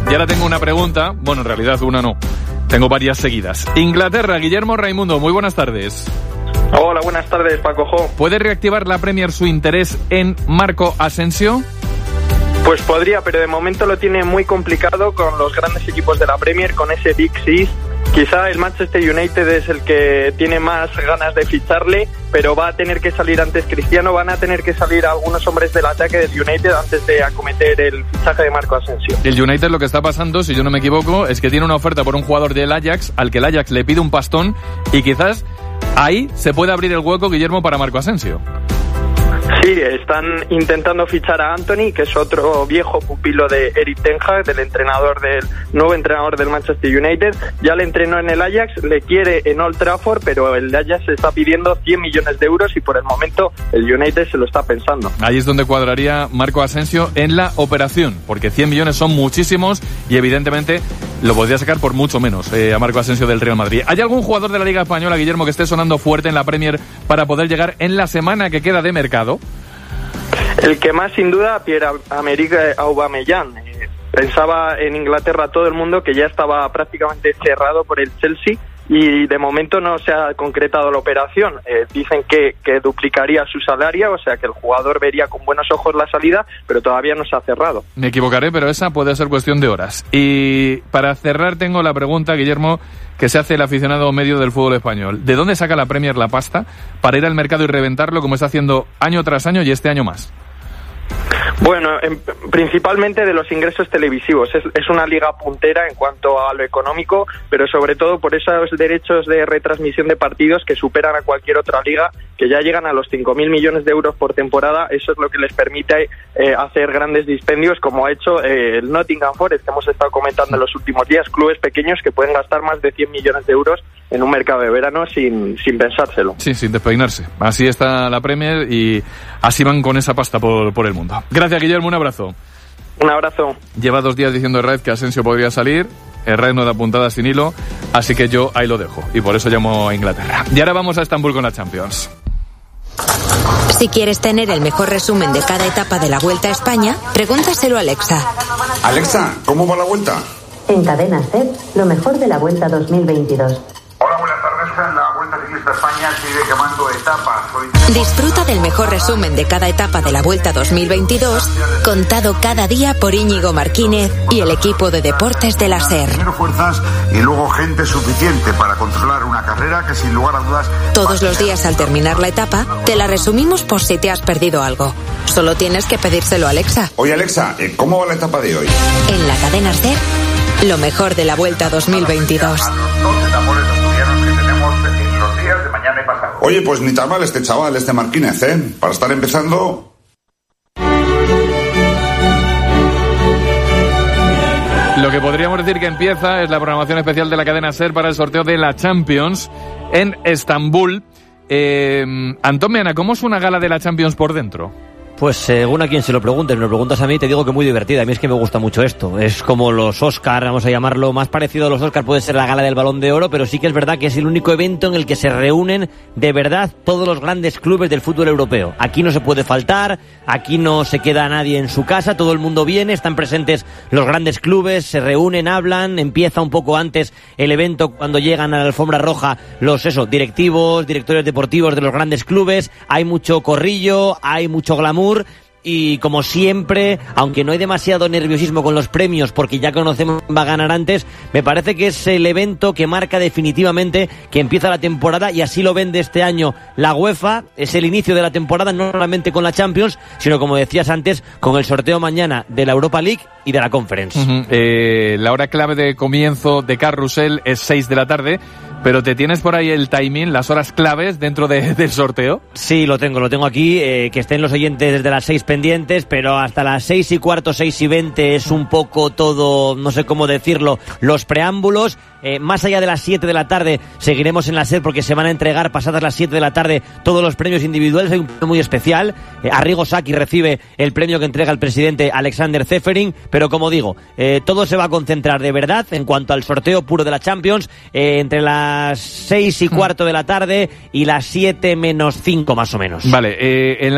Y ahora tengo una pregunta, bueno, en realidad una no, tengo varias seguidas. Inglaterra, Guillermo Raimundo, muy buenas tardes. Hola, buenas tardes, Paco. ¿Puede reactivar la Premier su interés en Marco Asensio? Pues podría, pero de momento lo tiene muy complicado con los grandes equipos de la Premier, con ese Big Six. Quizá el Manchester United es el que tiene más ganas de ficharle, pero va a tener que salir antes Cristiano, van a tener que salir algunos hombres del ataque del United antes de acometer el fichaje de Marco Asensio. El United lo que está pasando, si yo no me equivoco, es que tiene una oferta por un jugador del Ajax, al que el Ajax le pide un pastón, y quizás ahí se puede abrir el hueco, Guillermo, para Marco Asensio. Sí, están intentando fichar a Antony, que es otro viejo pupilo de Erik ten Hag, del nuevo entrenador del Manchester United. Ya le entrenó en el Ajax, le quiere en Old Trafford, pero el Ajax está pidiendo 100 millones de euros y por el momento el United se lo está pensando. Ahí es donde cuadraría Marco Asensio en la operación, porque 100 millones son muchísimos y evidentemente lo podría sacar por mucho menos a Marco Asensio del Real Madrid. ¿Hay algún jugador de la Liga Española, Guillermo, que esté sonando fuerte en la Premier para poder llegar en la semana que queda de mercado? El que más, sin duda, Pierre-Emerick Aubameyang. Pensaba en Inglaterra todo el mundo que ya estaba prácticamente cerrado por el Chelsea y de momento no se ha concretado la operación. Dicen que duplicaría su salario, o sea que el jugador vería con buenos ojos la salida, pero todavía no se ha cerrado. Me equivocaré, pero esa puede ser cuestión de horas. Y para cerrar tengo la pregunta, Guillermo, que se hace el aficionado medio del fútbol español. ¿De dónde saca la Premier la pasta para ir al mercado y reventarlo como está haciendo año tras año y este año más? Bueno, principalmente de los ingresos televisivos. Es una liga puntera en cuanto a lo económico, pero sobre todo por esos derechos de retransmisión de partidos que superan a cualquier otra liga, que ya llegan a los 5.000 millones de euros por temporada. Eso es lo que les permite hacer grandes dispendios, como ha hecho el Nottingham Forest, que hemos estado comentando en los últimos días. Clubes pequeños que pueden gastar más de 100 millones de euros en un mercado de verano sin pensárselo. Sí, sin despeinarse. Así está la Premier y así van con esa pasta por el mundo. Gracias, Guillermo, un abrazo. Un abrazo. Lleva 2 días diciendo Herrera que Asensio podría salir. Herrera no da puntada sin hilo, así que yo ahí lo dejo. Y por eso llamo a Inglaterra. Y ahora vamos a Estambul con la Champions. Si quieres tener el mejor resumen de cada etapa de la Vuelta a España, pregúntaselo a Alexa. Alexa, ¿cómo va la Vuelta? En Cadena SER, lo mejor de la Vuelta 2022. Hola, buenas tardes. La Vuelta Ciclista España sigue quemando etapas. Disfruta del mejor resumen de cada etapa de la Vuelta 2022, contado cada día por Íñigo Martínez y el equipo de deportes de la SER. Primero fuerzas y luego gente suficiente para controlar una carrera que sin lugar a dudas... Todos los días al terminar la etapa, te la resumimos por si te has perdido algo. Solo tienes que pedírselo a Alexa. Oye, Alexa, ¿cómo va la etapa de hoy? En la cadena SER, lo mejor de la Vuelta 2022. Oye, pues ni tan mal este chaval, este Martínez, para estar empezando. Lo que podríamos decir que empieza es la programación especial de la cadena SER para el sorteo de la Champions en Estambul. Antón Meana, ¿cómo es una gala de la Champions por dentro? Pues según a quien se lo preguntes, me lo preguntas a mí, te digo que muy divertida. A mí es que me gusta mucho esto. Es como los Oscar, vamos a llamarlo, más parecido a los Oscar puede ser la gala del Balón de Oro, pero sí que es verdad que es el único evento en el que se reúnen de verdad todos los grandes clubes del fútbol europeo. Aquí no se puede faltar, aquí no se queda nadie en su casa, todo el mundo viene, están presentes los grandes clubes, se reúnen, hablan, empieza un poco antes el evento cuando llegan a la alfombra roja los directivos, directores deportivos de los grandes clubes, hay mucho corrillo, hay mucho glamour. Y como siempre, aunque no hay demasiado nerviosismo con los premios porque ya conocemos quién va a ganar antes, me parece que es el evento que marca definitivamente que empieza la temporada, y así lo vende este año la UEFA. Es el inicio de la temporada, no solamente con la Champions, sino, como decías antes, con el sorteo mañana de la Europa League y de la Conference. La hora clave de comienzo de Carrusel es 6 de la tarde. ¿Pero te tienes por ahí el timing, las horas claves dentro del sorteo? Sí, lo tengo aquí, que estén los oyentes desde las 6 pendientes, pero hasta las 6:15, 6:20 es un poco todo, no sé cómo decirlo, los preámbulos. Más allá de las 7 de la tarde seguiremos en la SER porque se van a entregar pasadas las 7 de la tarde todos los premios individuales. Hay un premio muy especial. Arrigo Sacchi recibe el premio que entrega el presidente Alexander Ceferin, pero como digo, todo se va a concentrar de verdad en cuanto al sorteo puro de la Champions entre las 6:15 de la tarde y las 7:05 más o menos. Vale,